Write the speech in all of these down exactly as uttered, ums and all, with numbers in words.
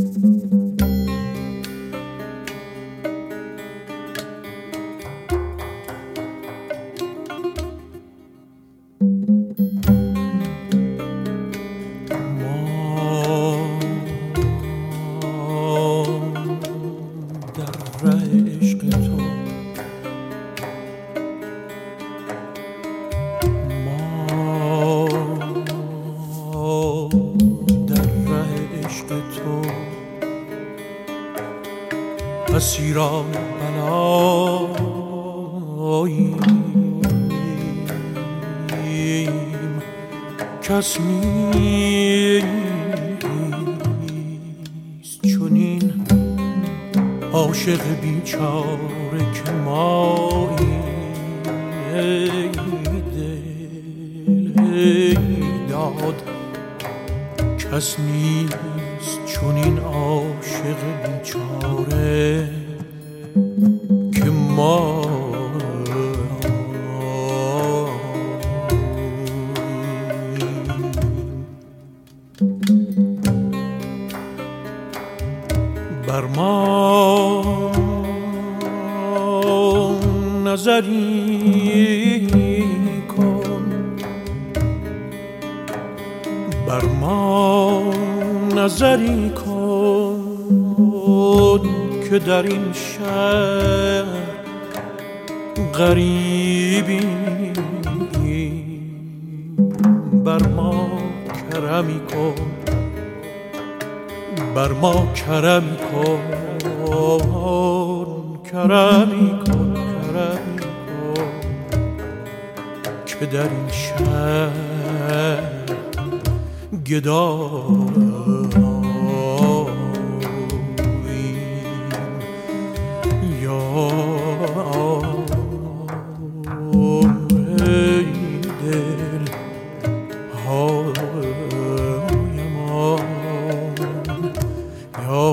اسیران بلاییم، کس نیست چنین عاشق بیچاره که ماییم. ای دل ای داد، کس نیست چنین عاشق بیچاره که ما. بر ما نظری کن، بر ما نظری کن که در این شهر غریبیم. بر ما کرمی کن، بر ما کرمی کن، کرمی کن، کرمی کن که در این شهر گداییم. یا ای دل های من، یا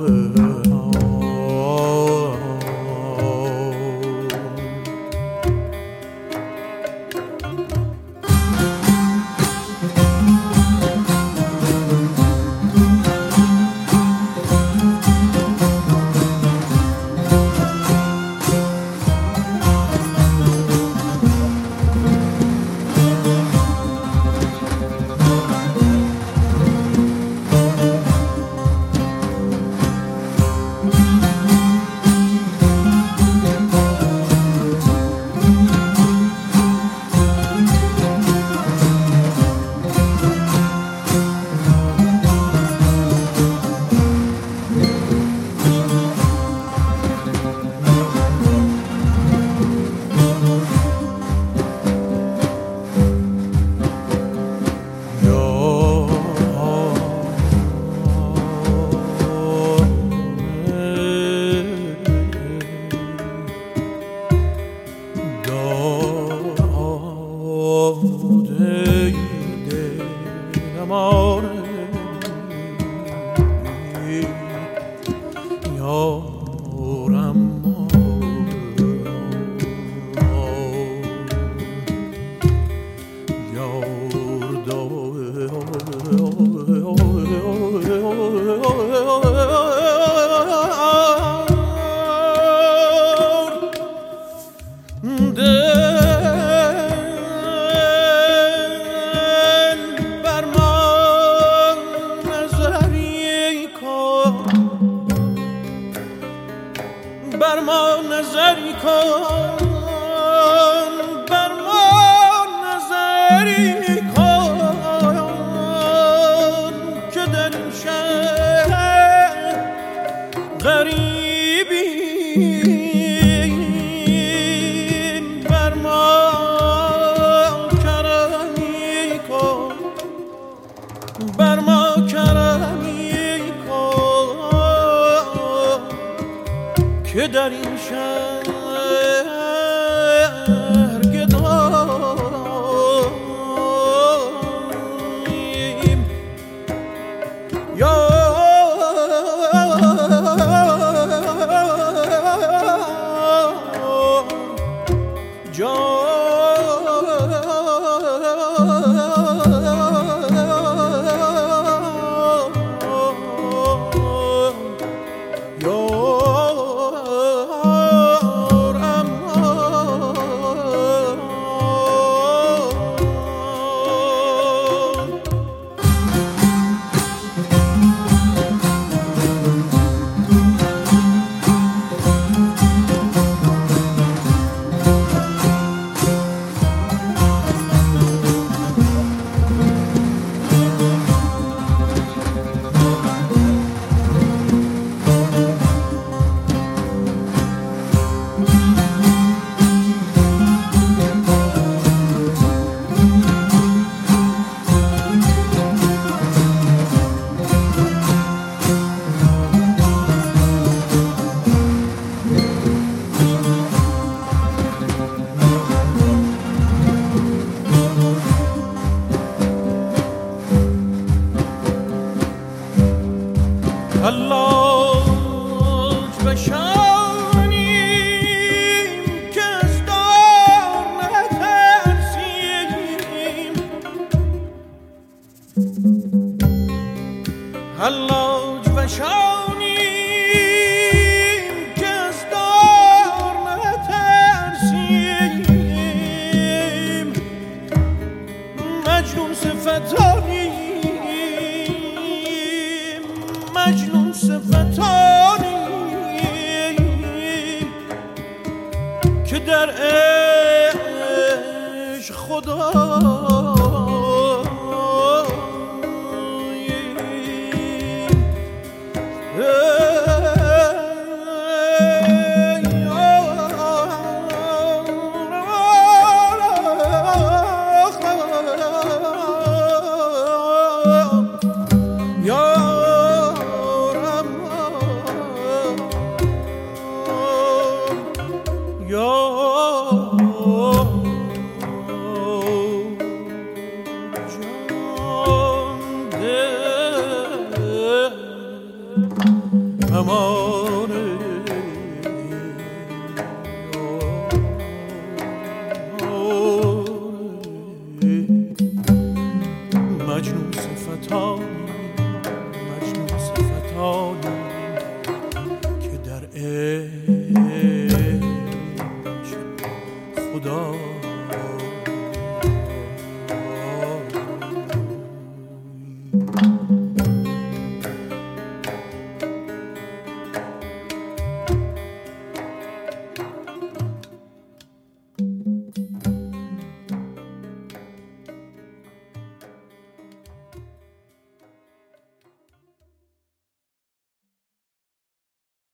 بر ما نظری کن، بر ما نظری کن که در این شهر غریبیم. بر ما کرمی کن، بر ما کرمی کن که در این شهر گداییم. یا جان حلاج بشانیم که از دار نترسیم، حلاج بشانیم که از دار نترسیم، مجنون صفتانیم، مجنون صفتانیم که در عشق خدا مجنون صفتانی، مجنون صفتانی که در عشق خدا